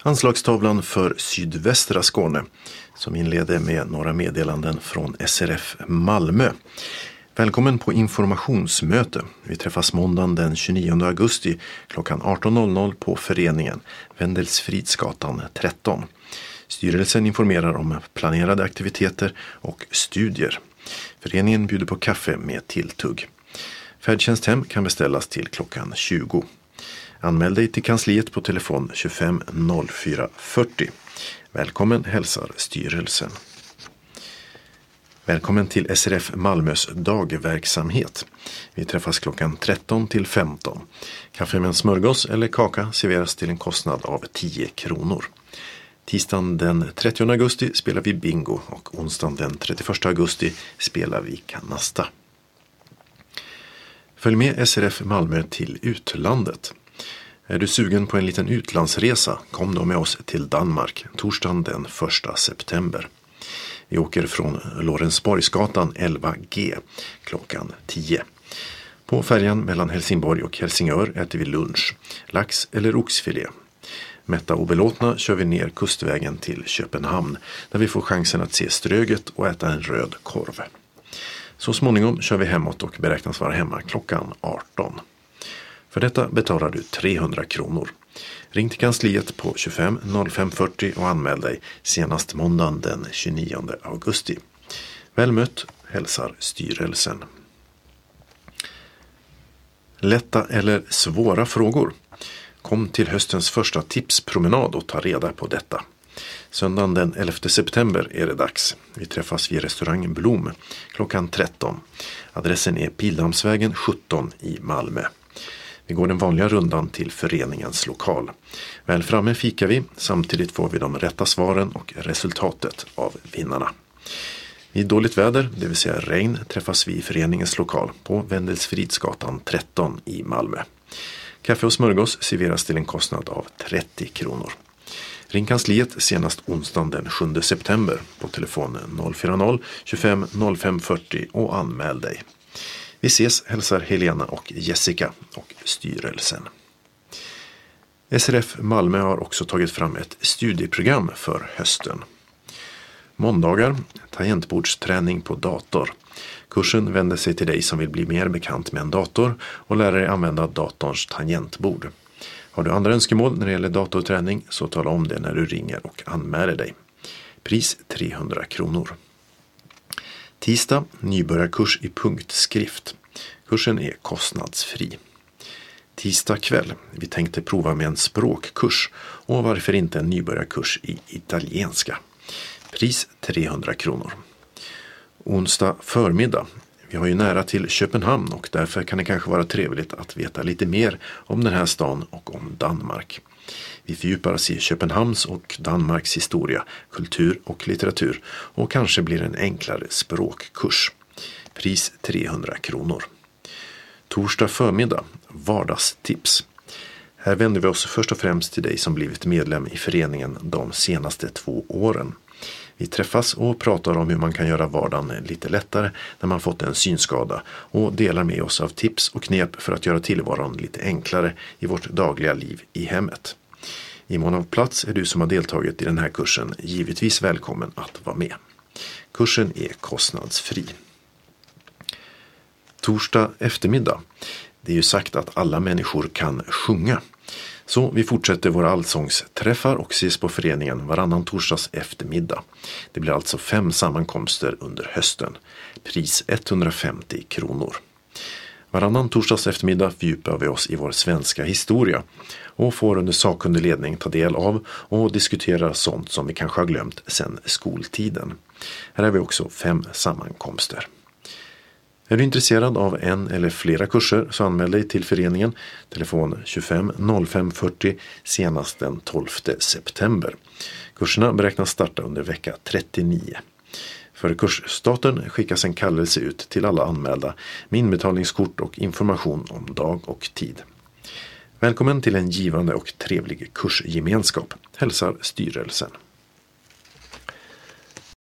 Anslagstavlan för sydvästra Skåne som inleder med några meddelanden från SRF Malmö. Välkommen på informationsmöte. Vi träffas måndagen den 29 augusti klockan 18.00 på föreningen Wendelsfridsgatan 13. Styrelsen informerar om planerade aktiviteter och studier. Föreningen bjuder på kaffe med tilltugg. Färdtjänsthem kan beställas till klockan 20. Anmäl dig till kansliet på telefon 25 04 40. Välkommen hälsar styrelsen. Välkommen till SRF Malmös dagverksamhet. Vi träffas klockan 13 till 15. Kaffe med en smörgås eller kaka serveras till en kostnad av 10 kronor. Tisdagen den 30 augusti spelar vi bingo och onsdagen den 31 augusti spelar vi kanasta. Följ med SRF Malmö till utlandet. Är du sugen på en liten utlandsresa, kom då med oss till Danmark torsdagen den 1 september. Vi åker från Lorensborgsgatan 11G klockan 10. På färjan mellan Helsingborg och Helsingör äter vi lunch, lax eller oxfilé. Mätta och belåtna kör vi ner kustvägen till Köpenhamn där vi får chansen att se Ströget och äta en röd korv. Så småningom kör vi hemåt och beräknas vara hemma klockan 18. För detta betalar du 300 kronor. Ring till kansliet på 25 05 40 och anmäl dig senast måndagen den 29 augusti. Väl mött, hälsar styrelsen. Lätta eller svåra frågor. Kom till höstens första tipspromenad och ta reda på detta. Söndagen den 11 september är det dags. Vi träffas vid restaurang Blom klockan 13. Adressen är Pildammsvägen 17 i Malmö. Vi går den vanliga rundan till föreningens lokal. Väl framme fikar vi, samtidigt får vi de rätta svaren och resultatet av vinnarna. Vid dåligt väder, det vill säga regn, träffas vi i föreningens lokal på Wendelsfridsgatan 13 i Malmö. Kaffe och smörgås serveras till en kostnad av 30 kronor. Ring kansliet senast onsdagen den 7 september på telefon 040 25 05 40 och anmäl dig. Vi ses, hälsar Helena och Jessica och styrelsen. SRF Malmö har också tagit fram ett studieprogram för hösten. Måndagar, tangentbordsträning på dator. Kursen vänder sig till dig som vill bli mer bekant med en dator och lära dig använda datorns tangentbord. Har du andra önskemål när det gäller datorträning så tala om det när du ringer och anmäler dig. Pris 300 kronor. Tisdag, nybörjarkurs i punktskrift. Kursen är kostnadsfri. Tisdag kväll, vi tänkte prova med en språkkurs och varför inte en nybörjarkurs i italienska. Pris 300 kronor. Onsdag förmiddag, vi har ju nära till Köpenhamn och därför kan det kanske vara trevligt att veta lite mer om den här stan och om Danmark. Vi fördjupar oss i Köpenhamns och Danmarks historia, kultur och litteratur och kanske blir en enklare språkkurs. Pris 300 kronor. Torsdag förmiddag, vardagstips. Här vänder vi oss först och främst till dig som blivit medlem i föreningen de senaste 2 åren. Vi träffas och pratar om hur man kan göra vardagen lite lättare när man fått en synskada och delar med oss av tips och knep för att göra tillvaron lite enklare i vårt dagliga liv i hemmet. I mån av plats är du som har deltagit i den här kursen givetvis välkommen att vara med. Kursen är kostnadsfri. Torsdag eftermiddag. Det är ju sagt att alla människor kan sjunga. Så vi fortsätter våra allsångsträffar och ses på föreningen varannan torsdags eftermiddag. Det blir alltså 5 sammankomster under hösten. Pris 150 kronor. Varannan torsdags eftermiddag fördjupar vi oss i vår svenska historia och får under sakkunnig ledning ta del av och diskutera sånt som vi kanske har glömt sedan skoltiden. Här har vi också 5 sammankomster. Är du intresserad av en eller flera kurser så anmäl dig till föreningen. Telefon 25 05 40 senast den 12 september. Kurserna beräknas starta under vecka 39. För kursstarten skickas en kallelse ut till alla anmälda med inbetalningskort och information om dag och tid. Välkommen till en givande och trevlig kursgemenskap, hälsar styrelsen.